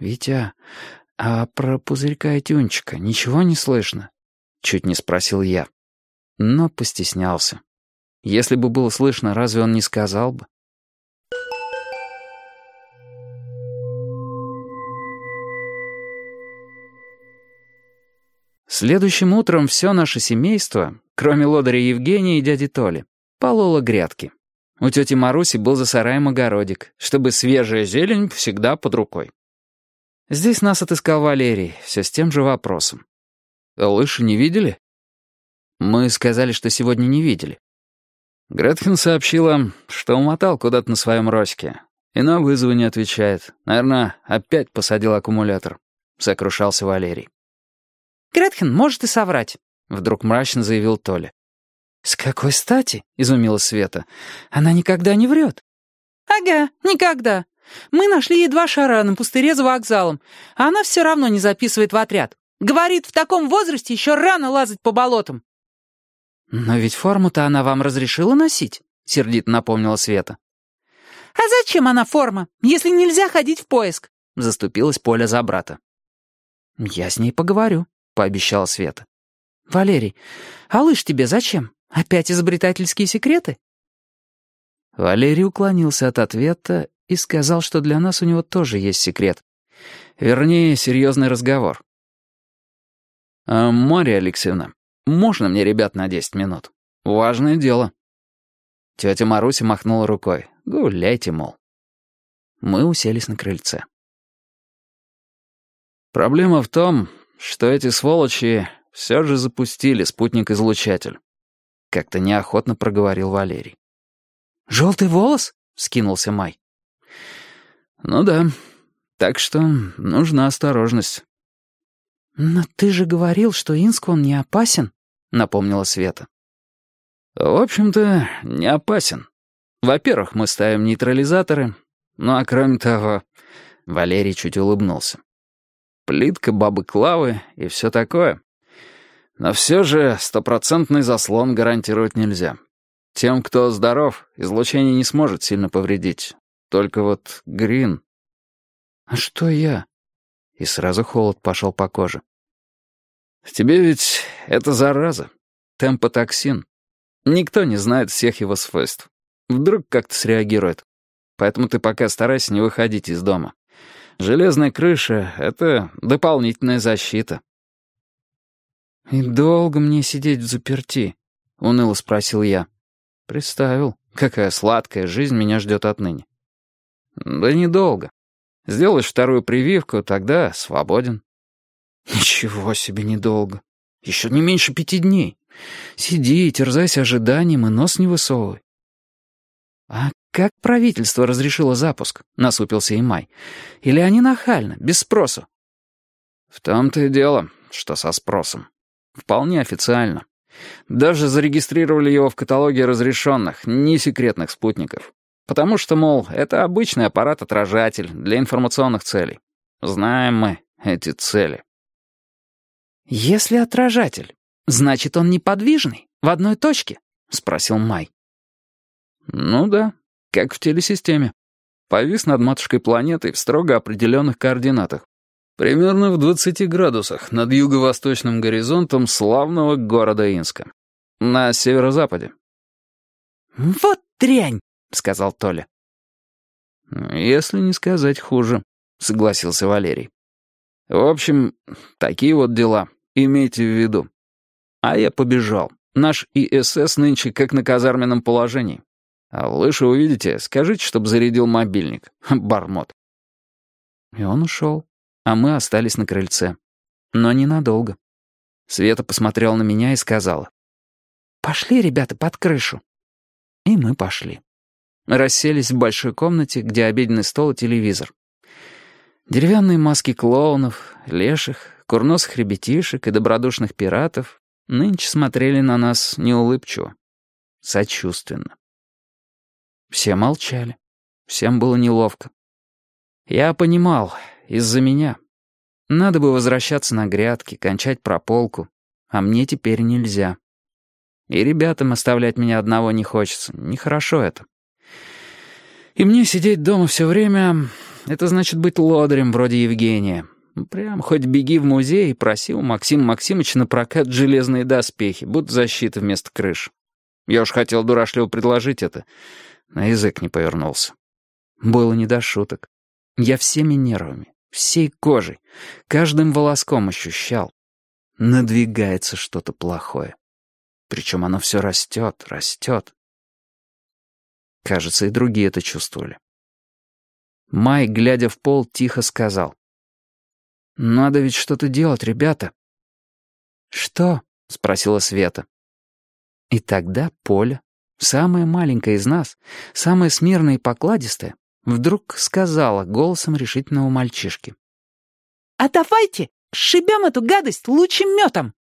«Витя, а про пузырька и тюнчика ничего не слышно?» — чуть не спросил я. Но постеснялся. Если бы было слышно, разве он не сказал бы? Следующим утром все наше семейство, кроме лодыря Евгения и дяди Толи, пололо грядки. У тети Маруси был за сараем огородик, чтобы свежая зелень всегда под рукой. Здесь нас отыскал Валерий, все с тем же вопросом. «Лыжи не видели?» Мы сказали, что сегодня не видели. Гретхен сообщила, что умотал куда-то на своем Роське. И на вызовы не отвечает. Наверное, опять посадил аккумулятор. Сокрушался Валерий. «Гретхен может и соврать», — вдруг мрачно заявил Толя. «С какой стати?» — изумилась Света. «Она никогда не врет». «Ага, никогда. Мы нашли ей 2 шара на пустыре за вокзалом, а она все равно не записывает в отряд. Говорит, в таком возрасте еще рано лазать по болотам». «Но ведь форму-то она вам разрешила носить», — сердито напомнила Света. «А зачем она форма, если нельзя ходить в поиск?» — заступилась Поля за брата. «Я с ней поговорю», — пообещала Света. «Валерий, а лыж тебе зачем? Опять изобретательские секреты?» Валерий уклонился от ответа и сказал, что для нас у него тоже есть секрет. Вернее, серьезный разговор. «Марья Алексеевна, можно мне ребят на 10 минут? Важное дело». Тетя Маруся махнула рукой. «Гуляйте, мол». Мы уселись на крыльце. «Проблема в том, что эти сволочи все же запустили спутник-излучатель», — как-то неохотно проговорил Валерий. «Желтый волос?» — вскинулся Май. «Ну да, так что нужна осторожность». «Но ты же говорил, что Инску он не опасен», — напомнила Света. «В общем-то, не опасен. Во-первых, мы ставим нейтрализаторы, ну а кроме того...» Валерий чуть улыбнулся. «Плитка бабы Клавы и все такое. Но все же 100% заслон гарантировать нельзя. Тем, кто здоров, излучение не сможет сильно повредить. Только вот Грин...» «А что я?» И сразу холод пошел по коже. «В тебе ведь это зараза, темпотоксин. Никто не знает всех его свойств. Вдруг как-то среагирует. Поэтому ты пока старайся не выходить из дома. Железная крыша — это дополнительная защита». «И долго мне сидеть взаперти?» — уныло спросил я. Представил, какая сладкая жизнь меня ждет отныне. «Да недолго. Сделаешь 2-ю прививку, тогда свободен». «Ничего себе недолго. Еще не меньше 5 дней. Сиди, терзайся ожиданием и нос не высовывай». «А как правительство разрешило запуск?» — насупился Имай. «Или они нахально, без спросу?» «В том-то и дело, что со спросом. Вполне официально. Даже зарегистрировали его в каталоге разрешенных, не секретных спутников. Потому что, мол, это обычный аппарат-отражатель для информационных целей. Знаем мы эти цели». «Если отражатель, значит, он неподвижный, в одной точке?» — спросил Май. «Ну да, как в телесистеме. Повис над матушкой планетой в строго определенных координатах. Примерно в 20 градусах над юго-восточным горизонтом славного города Инска. На северо-западе». «Вот дрянь!» — сказал Толя. «Если не сказать хуже», — согласился Валерий. «В общем, такие вот дела. Имейте в виду. А я побежал. Наш ИСС нынче как на казарменном положении. А лыжи увидите, скажите, чтоб зарядил мобильник. Бормот». И он ушел, а мы остались на крыльце. Но ненадолго. Света посмотрела на меня и сказала: «Пошли, ребята, под крышу». И мы пошли. Расселись в большой комнате, где обеденный стол и телевизор. Деревянные маски клоунов, леших, курносых ребятишек и добродушных пиратов нынче смотрели на нас неулыбчиво, сочувственно. Все молчали. Всем было неловко. Я понимал, из-за меня. Надо бы возвращаться на грядки, кончать прополку, а мне теперь нельзя. И ребятам оставлять меня одного не хочется, нехорошо это. И мне сидеть дома все время это значит быть лодырем вроде Евгения. Прям хоть беги в музей и проси у Максима Максимыча на прокат железные доспехи, будто защита вместо крыш. Я уж хотел дурашливо предложить это, на язык не повернулся. Было не до шуток. Я всеми нервами, всей кожей, каждым волоском ощущал. Надвигается что-то плохое. Причем оно все растет, растет. Кажется, и другие это чувствовали. Май, глядя в пол, тихо сказал: «Надо ведь что-то делать, ребята». «Что?» — спросила Света. И тогда Поля, самая маленькая из нас, самая смирная и покладистая, вдруг сказала голосом решительного мальчишки: «А давайте сшибем эту гадость лучшим метом!»